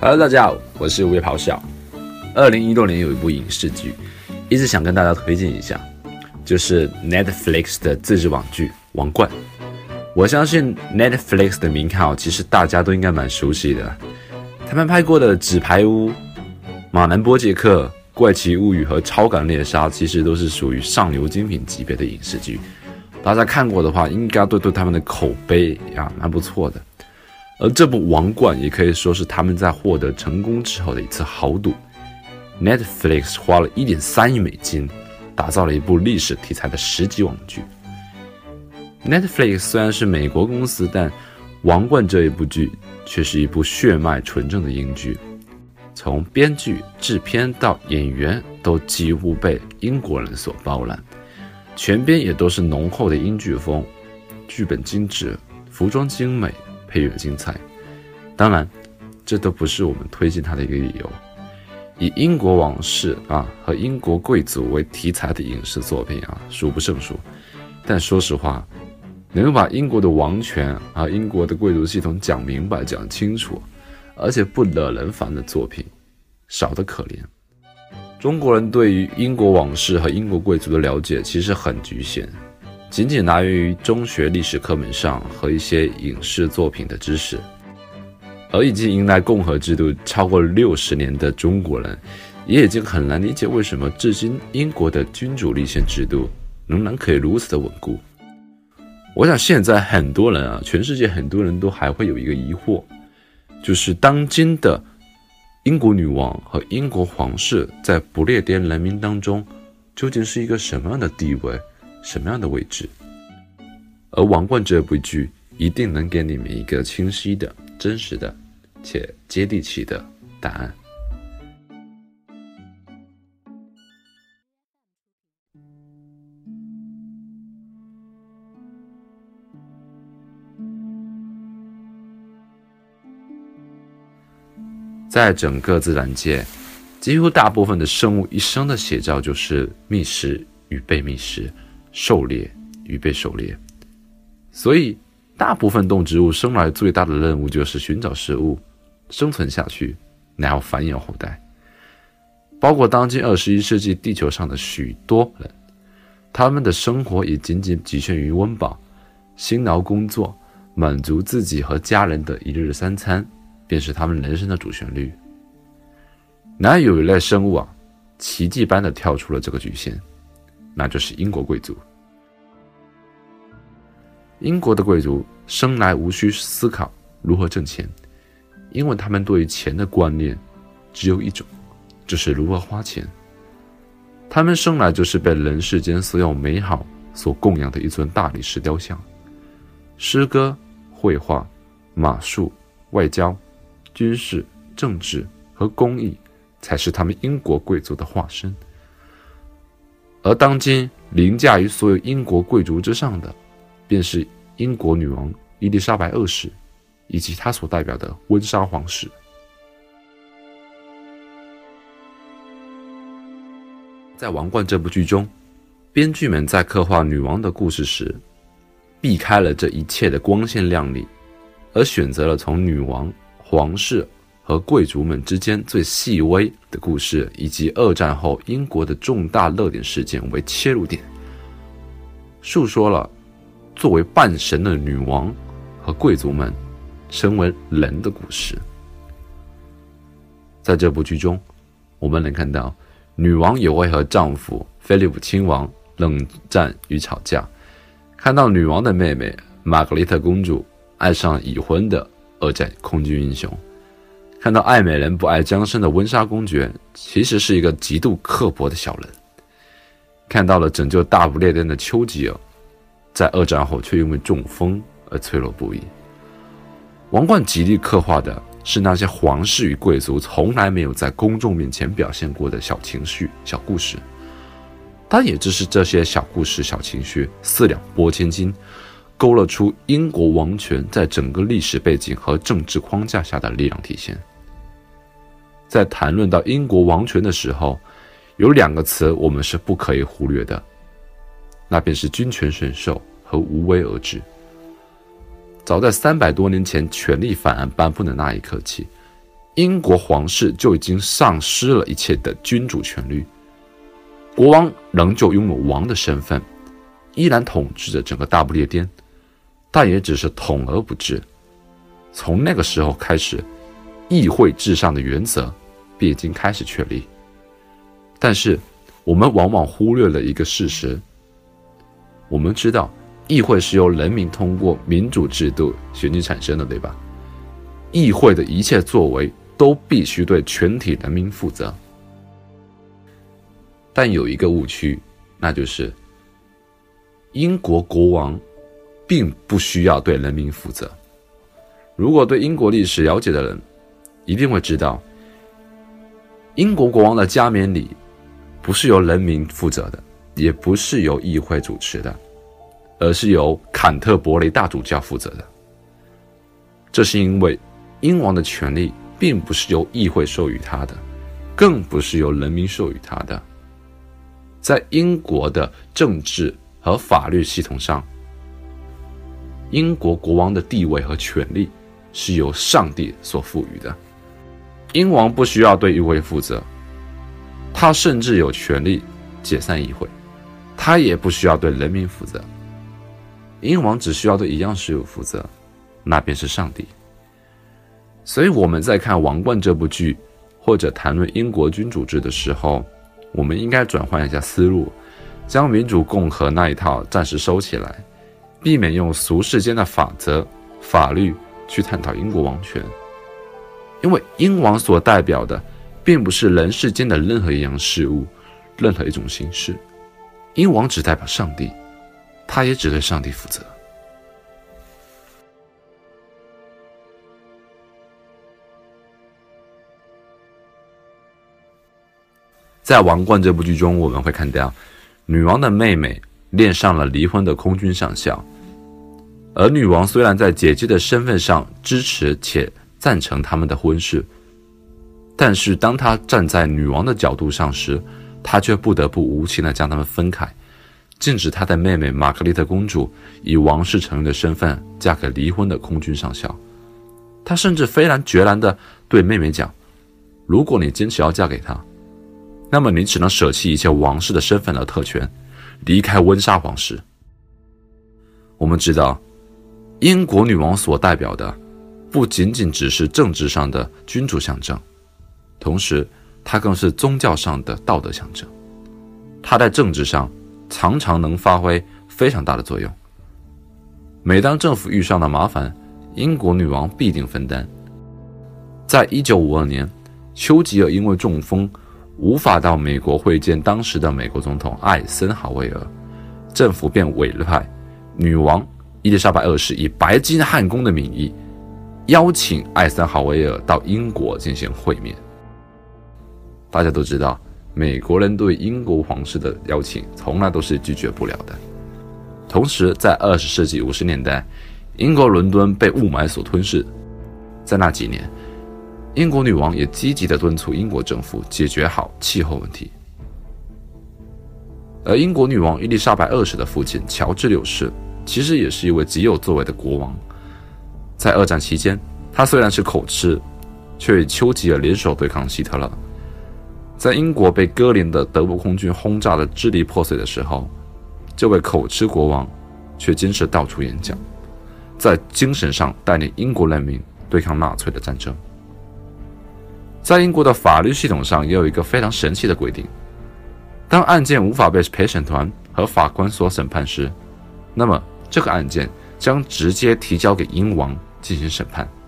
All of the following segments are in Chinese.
Hello， 大家好，我是吴越咆哮。2016年有一部影视剧，一直想跟大家推荐一下，就是 Netflix 的自制网剧《王冠》。我相信 Netflix 的名号其实大家都应该蛮熟悉的，他们拍过的《纸牌屋》、《马南波杰克》、《怪奇物语》和《超感猎杀》其实都是属于上流精品级别的影视剧，大家看过的话应该都对他们的口碑蛮不错的。而这部《王冠》也可以说是他们在获得成功之后的一次豪赌。Netflix 花了1.3亿美金，打造了一部历史题材的10集网剧。Netflix 虽然是美国公司，但《王冠》这一部剧却是一部血脉纯正的英剧，从编剧、制片到演员都几乎被英国人所包揽，全编也都是浓厚的英剧风，剧本精致，服装精美，配乐精彩。当然这都不是我们推荐它的一个理由。以英国王室和英国贵族为题材的影视作品数不胜数，但说实话，能把英国的王权英国的贵族系统讲明白讲清楚，而且不惹人烦的作品少得可怜。中国人对于英国王室和英国贵族的了解其实很局限，仅仅来源于中学历史课本上和一些影视作品的知识。而已经迎来共和制度超过60年的中国人，也已经很难理解为什么至今英国的君主立宪制度仍然可以如此的稳固。我想现在很多人全世界很多人都还会有一个疑惑，就是当今的英国女王和英国皇室在不列颠人民当中究竟是一个什么样的地位，什么样的位置？而《王冠》这部剧一定能给你们一个清晰的、真实的且接地气的答案。在整个自然界，几乎大部分的生物一生的写照就是觅食与被觅食，狩猎与被狩猎。所以大部分动植物生来最大的任务就是寻找食物，生存下去，然后繁衍后代。包括当今21世纪地球上的许多人，他们的生活也仅仅局限于温饱，辛劳工作，满足自己和家人的一日三餐，便是他们人生的主旋律。然而有一类生物奇迹般的跳出了这个局限，那就是英国贵族。英国的贵族生来无需思考如何挣钱，因为他们对于钱的观念只有一种，就是如何花钱。他们生来就是被人世间所有美好所供养的一尊大理石雕像。诗歌、绘画、马术、外交、军事、政治和公益才是他们英国贵族的化身。而当今凌驾于所有英国贵族之上的，便是英国女王伊丽莎白2世以及她所代表的温莎皇室。在《王冠》这部剧中，编剧们在刻画女王的故事时，避开了这一切的光鲜亮丽，而选择了从女王、皇室和贵族们之间最细微的故事，以及2战后英国的重大热点事件为切入点，述说了作为半神的女王和贵族们身为人的故事。在这部剧中，我们能看到女王也会和丈夫菲利普亲王冷战与吵架，看到女王的妹妹玛格丽特公主爱上已婚的2战空军英雄，看到爱美人不爱江山的温莎公爵其实是一个极度刻薄的小人，看到了拯救大不列颠的丘吉尔在2战后却因为中风而脆弱不已。王冠极力刻画的是那些皇室与贵族从来没有在公众面前表现过的小情绪、小故事，但也正是这些小故事、小情绪四两拨千斤，勾勒出英国王权在整个历史背景和政治框架下的力量体现。在谈论到英国王权的时候，有2个词我们是不可以忽略的，那便是君权神授和无为而治。早在300多年前权力法案颁布的那一刻起， 英国皇室就已经丧失了一切的君主权力，国王仍旧拥有王的身份，依然统治着整个大不列颠，但也只是统而不至。从那个时候开始，议会至上的原则便已经开始确立。但是我们往往忽略了一个事实，我们知道议会是由人民通过民主制度选举产生的，对吧？议会的一切作为都必须对全体人民负责。但有一个误区，那就是英国国王并不需要对人民负责。如果对英国历史了解的人一定会知道，英国国王的加冕礼不是由人民负责的，也不是由议会主持的，而是由坎特伯雷大主教负责的。这是因为英王的权力并不是由议会授予他的，更不是由人民授予他的。在英国的政治和法律系统上，英国国王的地位和权力是由上帝所赋予的。英王不需要对议会负责，他甚至有权利解散议会，他也不需要对人民负责。英王只需要对一样事物负责，那便是上帝。所以我们在看《王冠》这部剧，或者谈论英国君主制的时候，我们应该转换一下思路，将民主共和那一套暂时收起来，避免用俗世间的法则、法律去探讨英国王权。因为英王所代表的并不是人世间的任何一样事物，任何一种形式。英王只代表上帝，他也只对上帝负责。在《王冠》这部剧中，我们会看到女王的妹妹恋上了离婚的空军上校，而女王虽然在姐姐的身份上支持且赞成他们的婚事，但是当她站在女王的角度上时，她却不得不无情地将他们分开，禁止她的妹妹玛格丽特公主以王室成员的身份嫁给离婚的空军上校。她甚至非然决然地对妹妹讲，如果你坚持要嫁给他，那么你只能舍弃一切王室的身份和特权，离开温莎皇室。我们知道，英国女王所代表的不仅仅只是政治上的君主象征，同时她更是宗教上的道德象征。她在政治上常常能发挥非常大的作用。每当政府遇上的麻烦，英国女王必定分担。在1952年，丘吉尔因为中风无法到美国会见当时的美国总统艾森豪威尔，政府便委派女王伊丽莎白二世以白金汉宫的名义邀请艾森豪威尔到英国进行会面。大家都知道，美国人对英国皇室的邀请从来都是拒绝不了的。同时在20世纪50年代，英国伦敦被雾霾所吞噬，在那几年，英国女王也积极地敦促英国政府解决好气候问题。而英国女王伊丽莎白二世的父亲乔治六世其实也是一位极有作为的国王。在二战期间，他虽然是口吃，却与丘吉尔联手对抗希特勒。在英国被哥林的德国空军轰炸得支离破碎的时候，这位口吃国王却坚持到处演讲，在精神上带领英国人民对抗纳粹的战争。在英国的法律系统上也有一个非常神奇的规定，当案件无法被陪审团和法官所审判时，那么这个案件将直接提交给英王进行审判。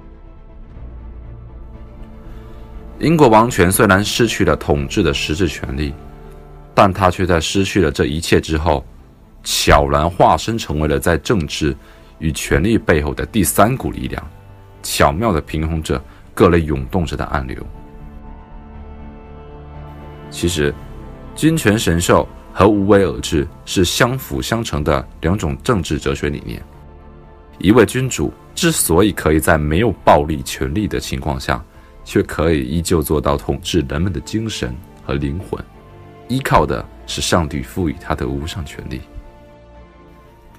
英国王权虽然失去了统治的实质权利，但他却在失去了这一切之后，悄然化身成为了在政治与权力背后的第三股力量，巧妙地平衡着各类涌动着的暗流。其实，君权神授和无为而治是相辅相成的两种政治哲学理念。一位君主之所以可以在没有暴力权力的情况下，却可以依旧做到统治人们的精神和灵魂，依靠的是上帝赋予他的无上权力。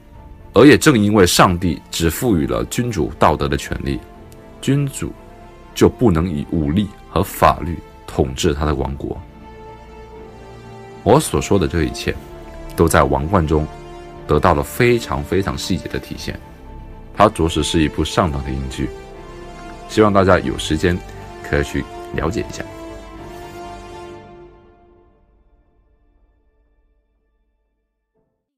而也正因为上帝只赋予了君主道德的权利，君主就不能以武力和法律统治他的王国。我所说的这一切，都在《王冠》中得到了非常非常细节的体现，它着实是一部上等的英剧，希望大家有时间可以去了解一下。